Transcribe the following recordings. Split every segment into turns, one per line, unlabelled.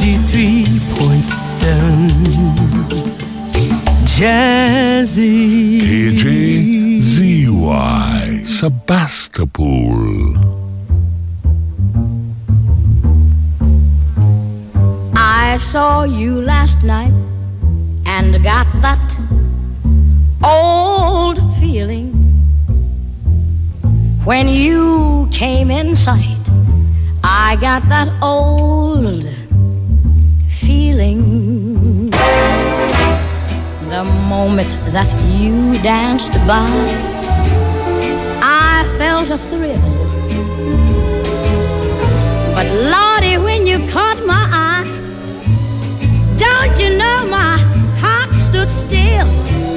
93.7 Jazzy
KJZY Sebastopol.
I saw you last night and got that old feeling when you came in sight. I got that old feeling the moment that you danced by. I felt a thrill, but Lordy, when you caught my eye, don't you know my heart stood still.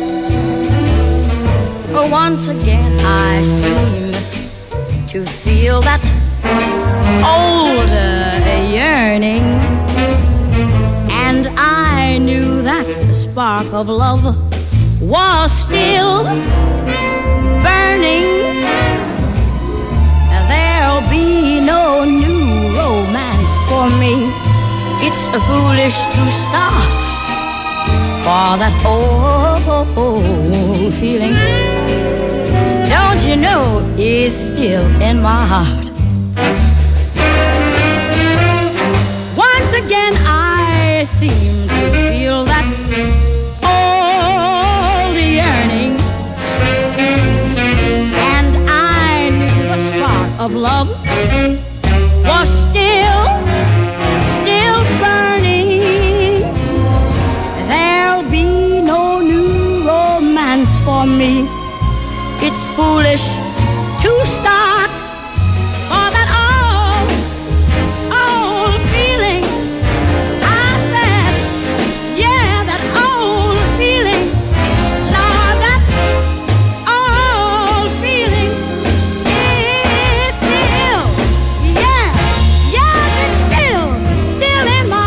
Once again I seemed to feel that old yearning, and I knew that the spark of love was still burning. There'll be no new romance for me. It's foolish to start for that old feeling. Don't you know it's still in my heart. Once again I seem to feel that old yearning, and I knew the spark of love was still burning. There'll be no new romance for me. It's foolish to start for that old feeling. I said, yeah, that old feeling. Lord, that old feeling is still, yeah, it's still in my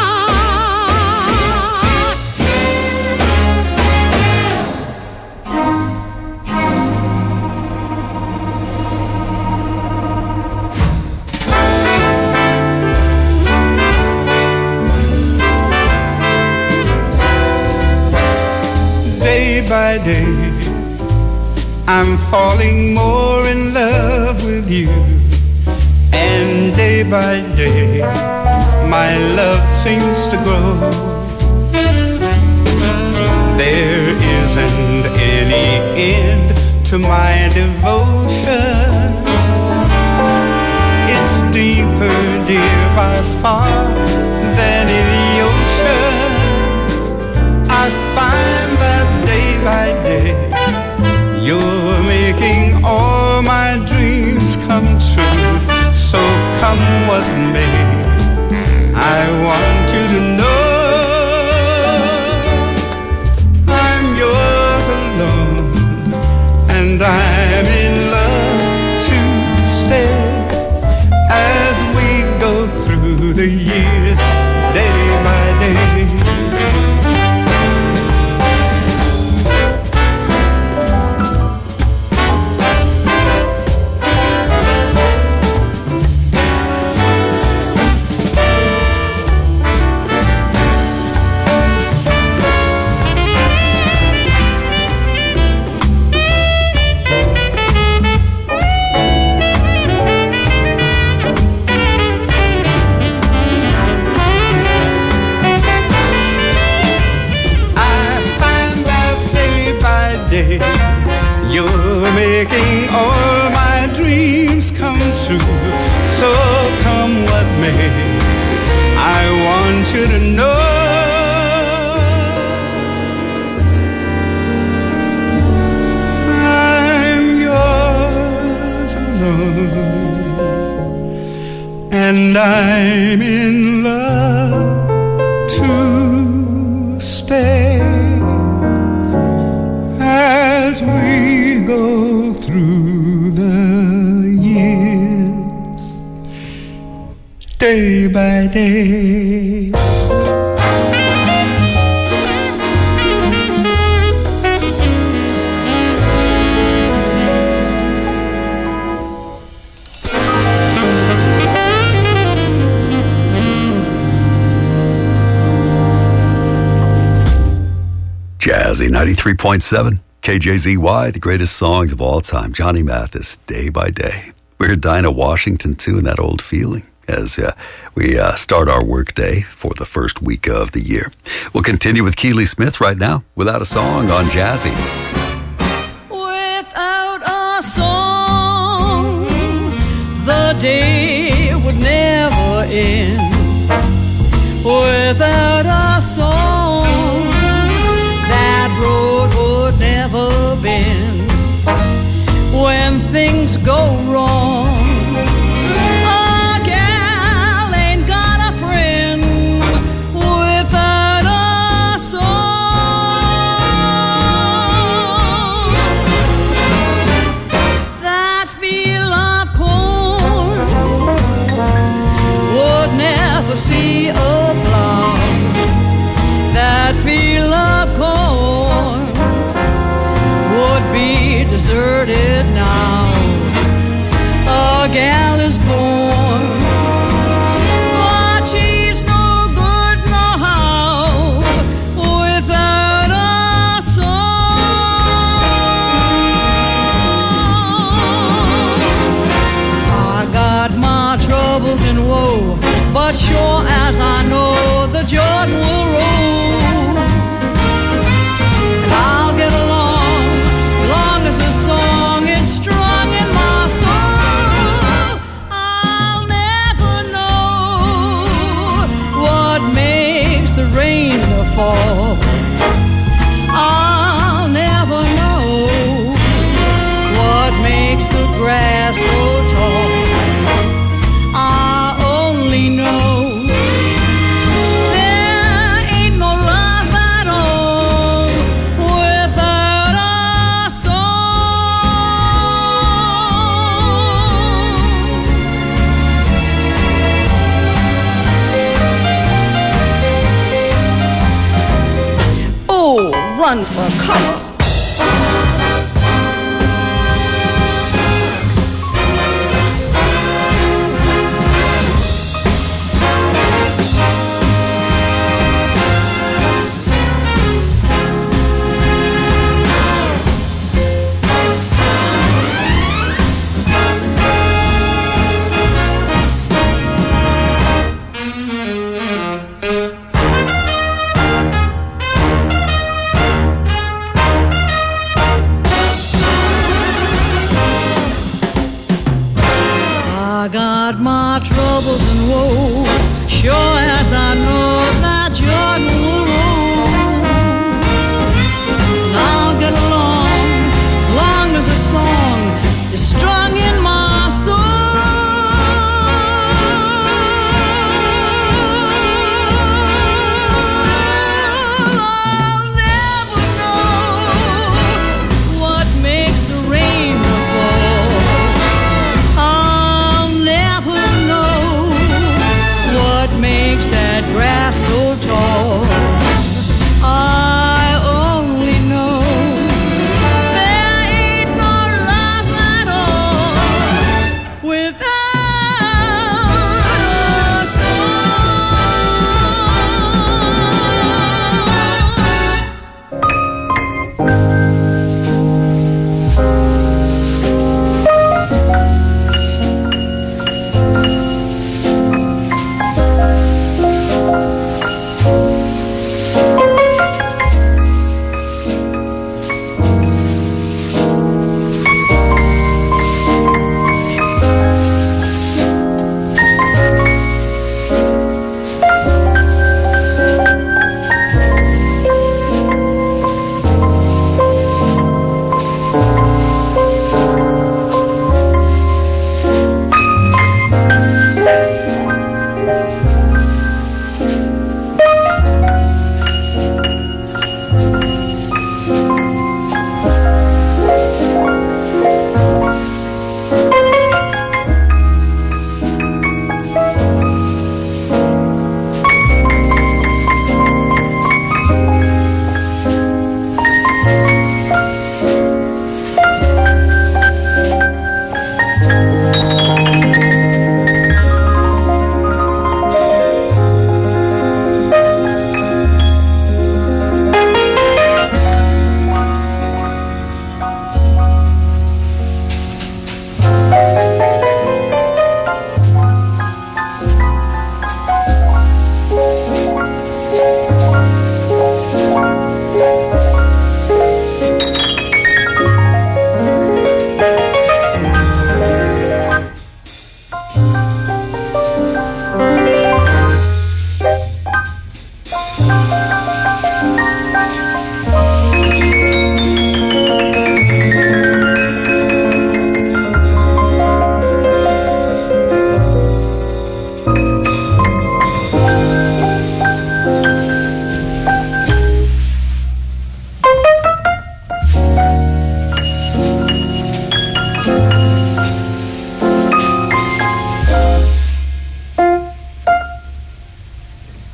Day by day, I'm falling more in love with you. And day by day, my love seems to grow. There isn't any end to my devotion. It's deeper, dear, by far than any ocean. I find that day by day you're making all my dreams come true. So come what may, I want you to know I'm yours alone, and I'm in love to stay as we go through the years day by day. You're making all my dreams come true. So come what may, I want you to know I'm yours alone, and I'm in love to stay as we go through the years day by day.
Jazzy 93.7, KJZY, the greatest songs of all time. Johnny Mathis, Day by Day. We heard Dinah Washington, too, in That Old Feeling, as we start our work day for the first week of the year. We'll continue with Keely Smith right now, Without a Song on Jazzy.
Without a song, the day would never end. Without a song, that road would never bend. When things go wrong, a gal ain't got a friend without a song. That field of corn would never see a plow. That field of corn would be deserted now. A gal is born, but she's no good no how without a song. I got my troubles and woe, but sure as I know the Jordan will roll, and I'll get along long as the song is strong in my soul. I'll never know what makes the rain fall. I'll never know what makes the grass so tall. I only know there ain't no love at all without a song. Oh, run for cover.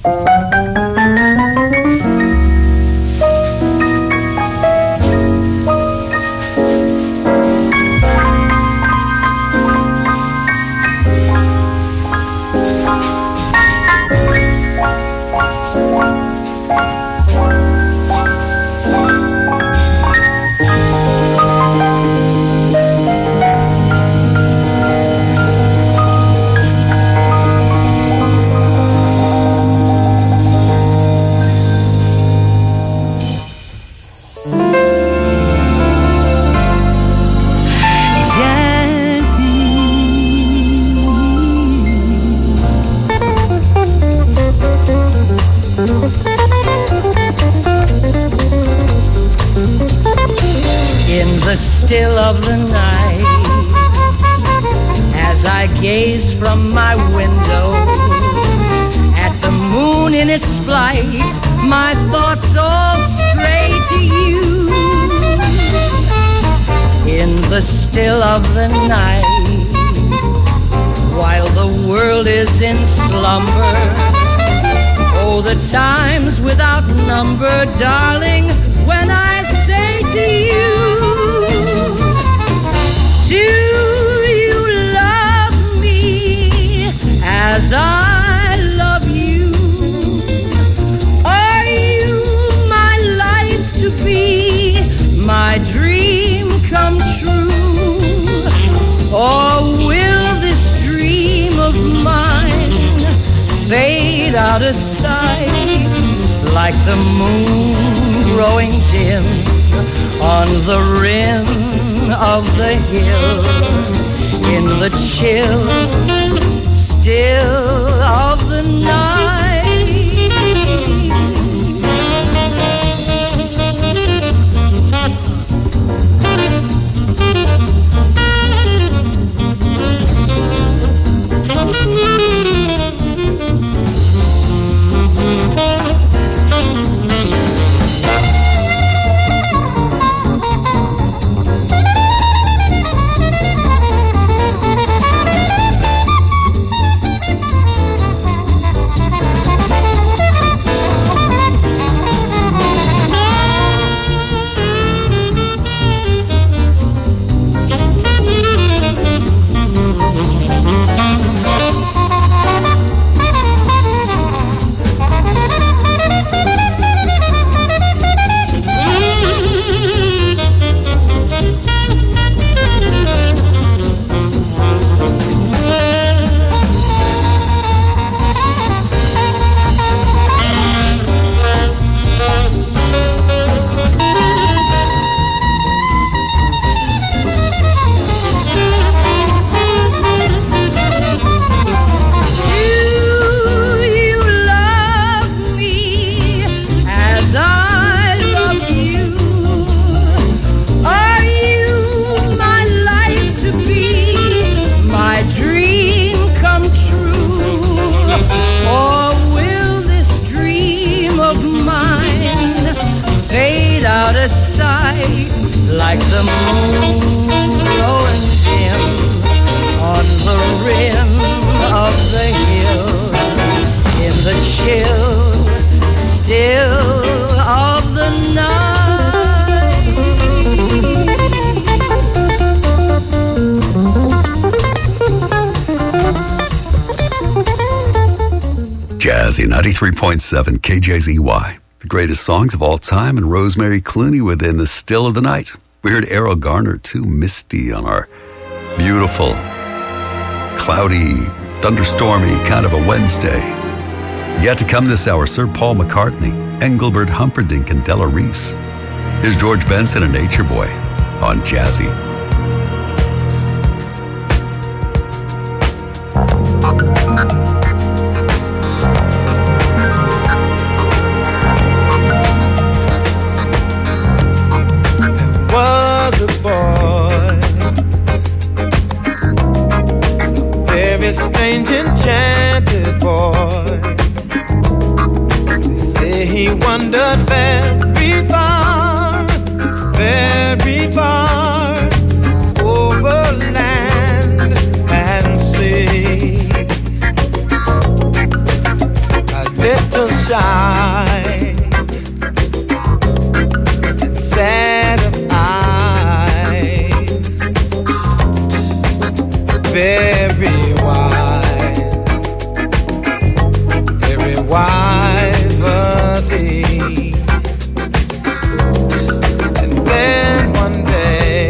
Still of the night, as I gaze from my window at the moon in its flight, my thoughts all stray to you. In the still of the night, while the world is in slumber, oh, the times without number, darling, when I say to you, do you love me as I love you? Are you my life to be, my dream come true? Or will this dream of mine fade out of sight like the moon growing dim on the rim of the hill, in the chill still of the night? Like the moon growing dim on the rim of the hill, in the chill still of the
night. Jazzy 93.7 KJZY. The greatest songs of all time, and Rosemary Clooney within the still of the night. We heard Errol Garner, Too Misty, on our beautiful, cloudy, thunderstormy kind of a Wednesday. Yet to come this hour, Sir Paul McCartney, Engelbert Humperdinck, and Della Reese. Here's George Benson and Nature Boy on Jazzy.
Was a boy, very strange, enchanted boy. They say he wandered very far over land and sea. A little little shy and sad of eye, very wise was he. And then one day,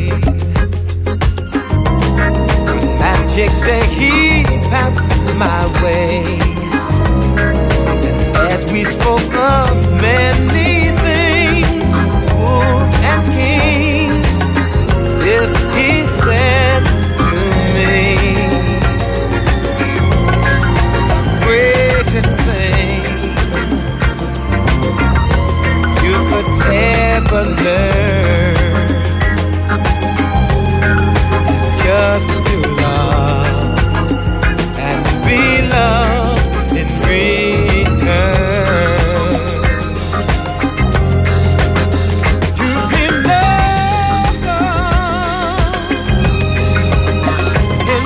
one magic day, he passed my way. And as we spoke of many things, fools and kings, this he said to me: greatest thing you could ever learn is just to love and be loved in return. To be loved in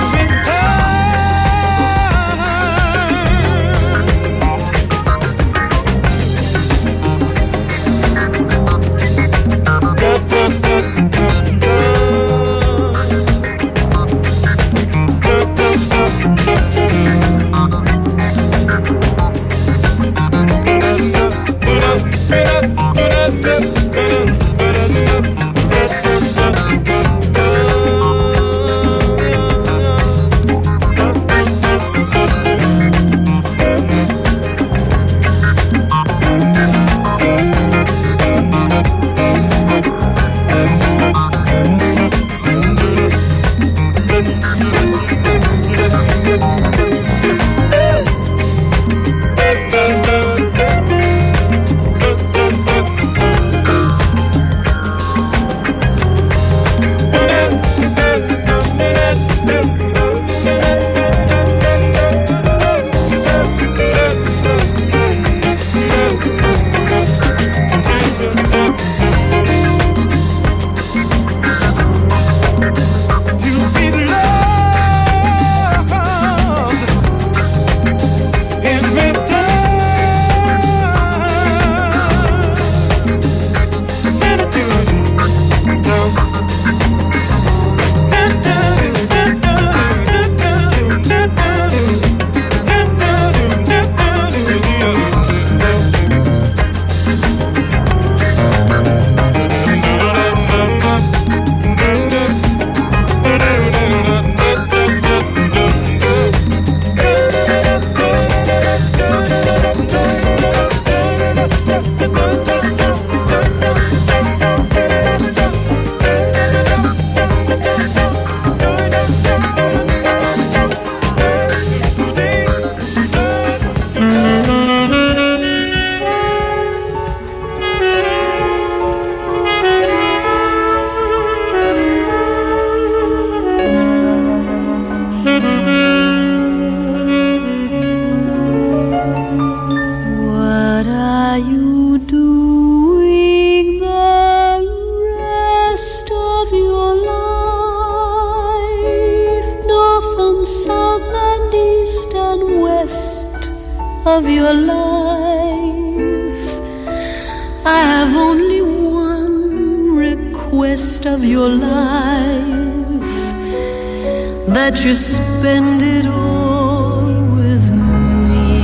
of your life. I have only one request of your life, that you spend it all with me.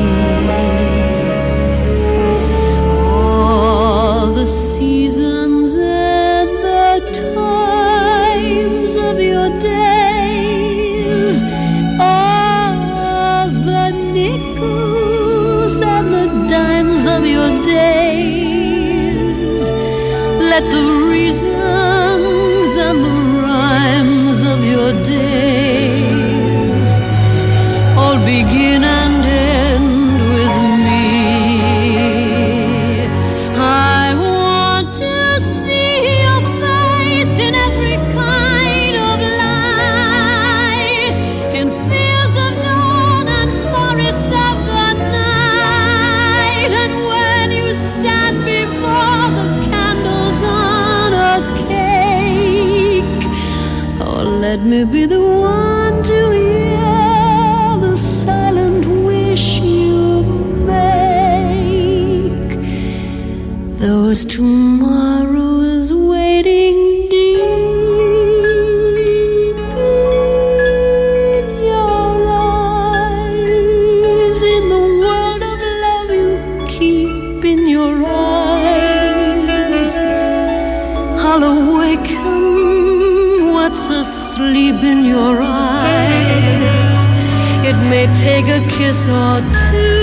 All the seasons and the times of your days, all the nickels and the dimes of your days. Let the reasons and the rhymes of your days all begin and end with me. I want to see your face in every kind of light, in fields of dawn and forests of the night. And when you stand before the candles on a cake, oh, let me be the one to hear the silent wish you make.
I'll awaken what's asleep in your eyes. It may take a kiss or two.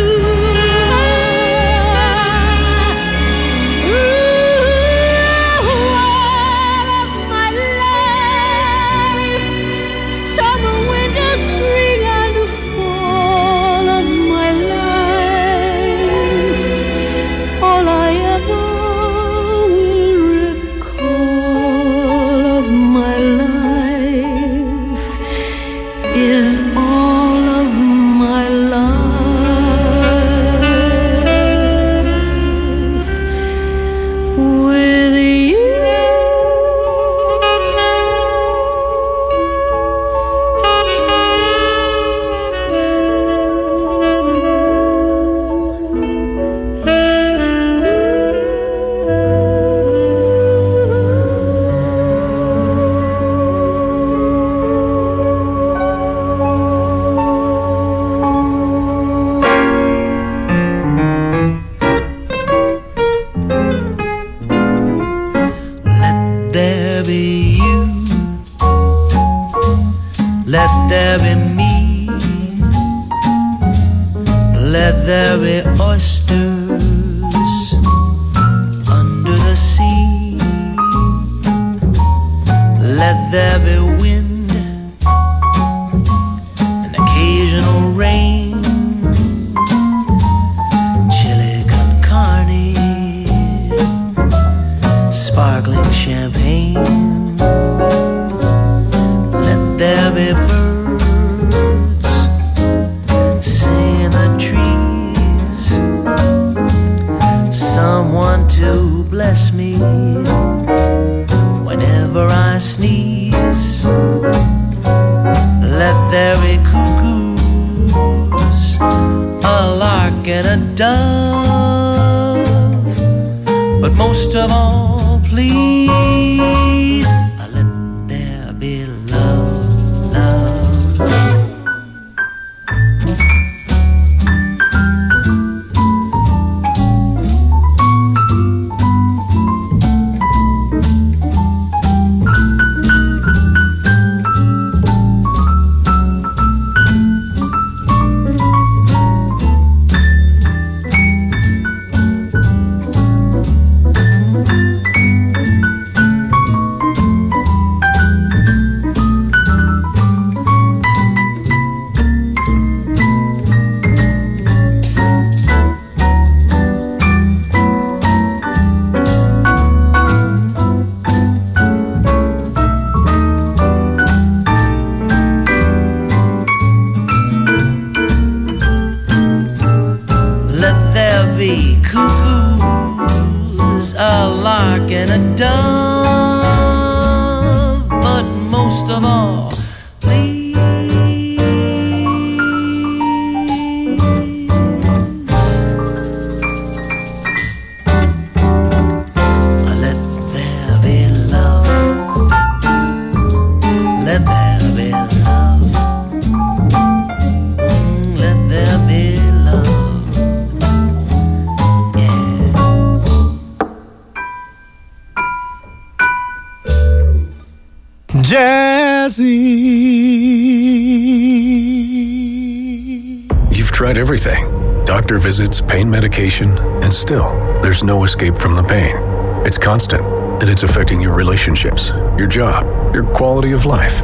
You've tried everything. Doctor visits, pain medication, and still, there's no escape from the pain. It's constant, and it's affecting your relationships, your job, your quality of life.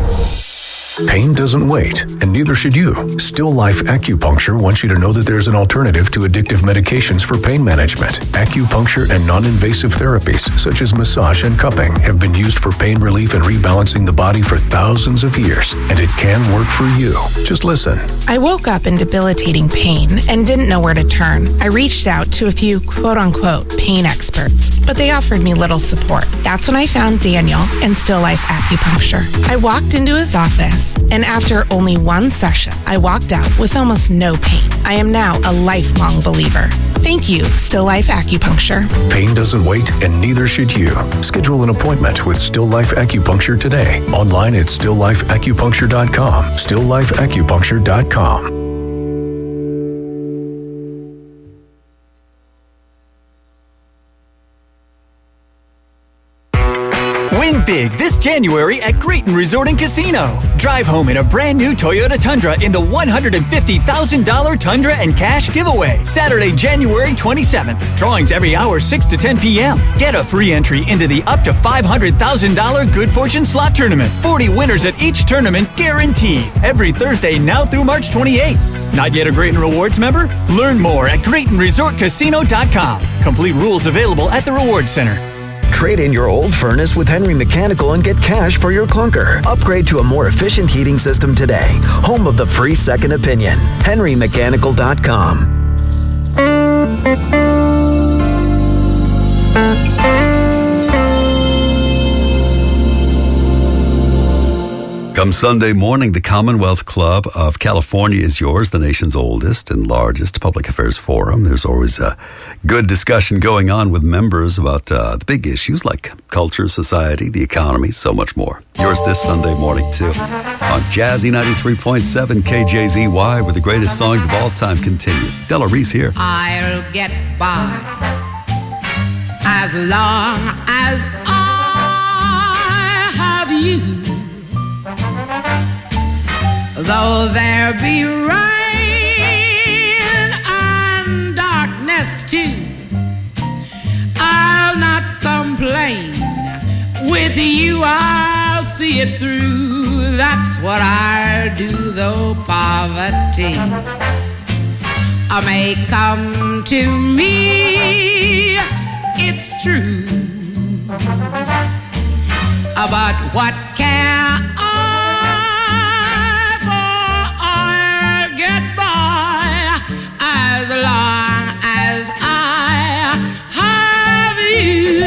Pain doesn't wait, and neither should you. Still Life Acupuncture wants you to know that there's an alternative to addictive medications for pain management. Acupuncture and non-invasive therapies, such as massage and cupping, have been used for pain relief and rebalancing the body for thousands of years, and it can work for you. Just listen.
I woke up in debilitating pain and didn't know where to turn. I reached out to a few quote-unquote pain experts, but they offered me little support. That's when I found Daniel and Still Life Acupuncture. I walked into his office, and after only one session, I walked out with almost no pain. I am now a lifelong believer. Thank you, Still Life Acupuncture.
Pain doesn't wait, and neither should you. Schedule an appointment with Still Life Acupuncture today. Online at stilllifeacupuncture.com. stilllifeacupuncture.com.
Save big this January at Grayton Resort and Casino. Drive home in a brand new Toyota Tundra in the $150,000 Tundra and Cash giveaway. Saturday, January 27th. Drawings every hour 6 to 10 p.m. Get a free entry into the up to $500,000 Good Fortune Slot Tournament. 40 winners at each tournament guaranteed. Every Thursday now through March 28th. Not yet a Grayton Rewards member? Learn more at GraytonResortCasino.com. Complete rules available at the Rewards Center.
Trade in your old furnace with Henry Mechanical and get cash for your clunker. Upgrade to a more efficient heating system today. Home of the free second opinion. HenryMechanical.com.
Come Sunday morning, the Commonwealth Club of California is yours, the nation's oldest and largest public affairs forum. There's always a good discussion going on with members about the big issues like culture, society, the economy, so much more. Yours this Sunday morning, too, on Jazzy 93.7 KJZY, where the greatest songs of all time continue. Della Reese here.
I'll get by as long as I have you. Though there be rain and darkness too, I'll not complain. With you I'll see it through. That's what I'll do, though poverty may come to me. It's true, but what care I? As long as I have you.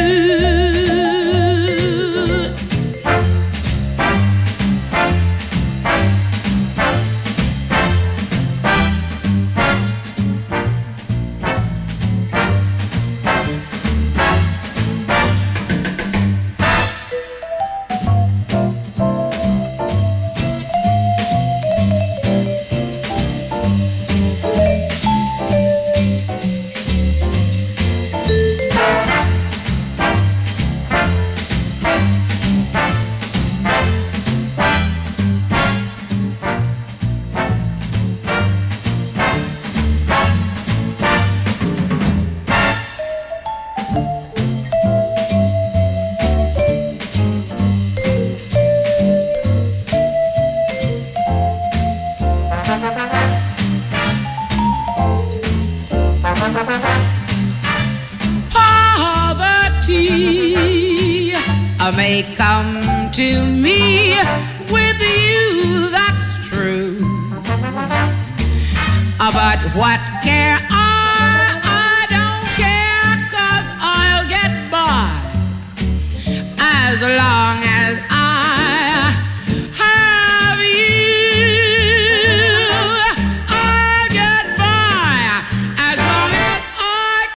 May come to me. With you, that's true, but what care I?